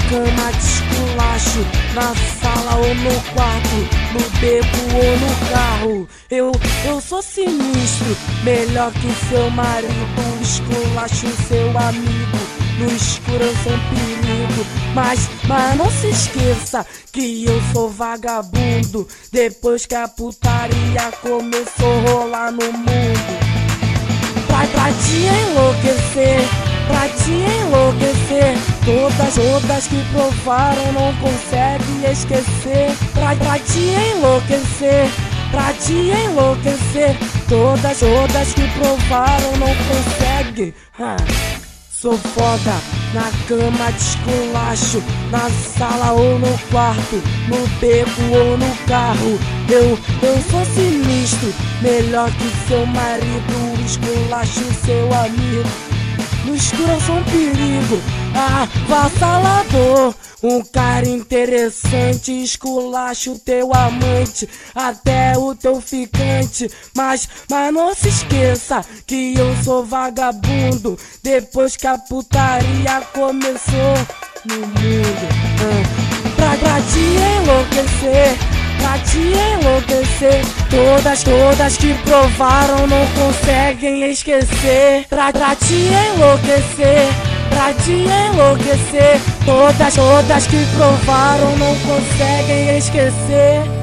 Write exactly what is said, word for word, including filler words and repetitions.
cama de esculacho, na sala ou no quarto, no beco ou no carro. Eu, eu sou sinistro, melhor que seu marido, esculacho seu amigo. No escuro eu sou um perigo, mas, mas não se esqueça que eu sou vagabundo. Depois que a putaria começou a rolar no mundo, Pra, pra te enlouquecer, pra te enlouquecer, todas, todas que provaram não conseguem esquecer. Pra, pra te enlouquecer, pra te enlouquecer, todas, todas que provaram não conseguem. Ah. Sou foda na cama de esculacho, na sala ou no quarto, no beco ou no carro. Eu, eu sou sinistro, melhor que seu marido, esculacho seu amigo. No escuro eu sou um perigo, avassalador, um cara interessante, esculacho teu amante, até o teu ficante. Mas, mas não se esqueça que eu sou vagabundo, depois que a putaria começou no mundo. ah. Pra, pra te enlouquecer, pra te enlouquecer, todas, todas que provaram não conseguem esquecer. Pra, pra te enlouquecer, pra te enlouquecer, todas, todas que provaram não conseguem esquecer.